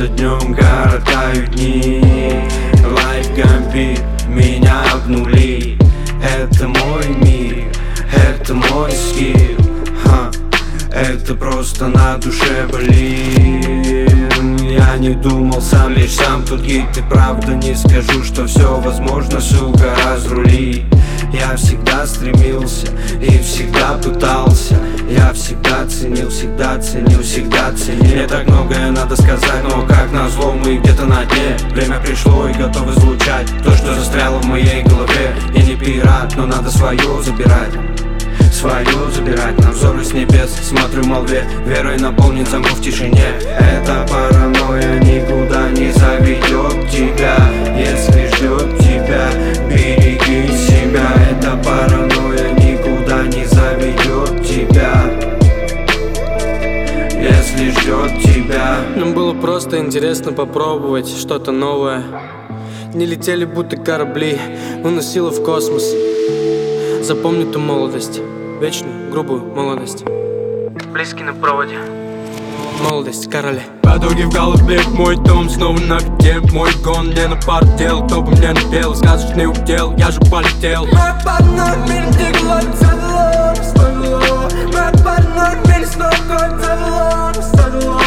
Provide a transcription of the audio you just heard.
за днем коротаю дни. Лайф гамбит, меня обнули. Это мой мир, это мой скилл. Это просто на душе болит. Я не думал сам, лишь сам тут гид. И правда не скажу, что все возможно, сука, разрули. Я всегда стремился и всегда пытался. Я всегда ценил, всегда ценил, всегда ценил. Мне так многое надо сказать, но как назло мы где-то на дне. Время пришло и готов излучать то, что застряло в моей голове. Я не пират, но надо свое забирать. Свое забирать, на взоры с небес. Смотрю молве, верой наполнен замок в тишине. Эта паранойя никуда не заведет тебя. Если ждет тебя, береги себя. Эта паранойя никуда не заведет тебя. Если ждет тебя. Нам было просто интересно попробовать что-то новое. Не летели будто корабли, уносило в космос. Запомни ту молодость, вечную, грубую молодость. Близкий на проводе, молодость короля. Подруги в голове, мой дом снова на беде. Мой гон не на пару дел, кто бы мне напел. Сказочный удел, я же полетел. Мы под нами текла целом, ставила. Мы под нами снова целом, ставила.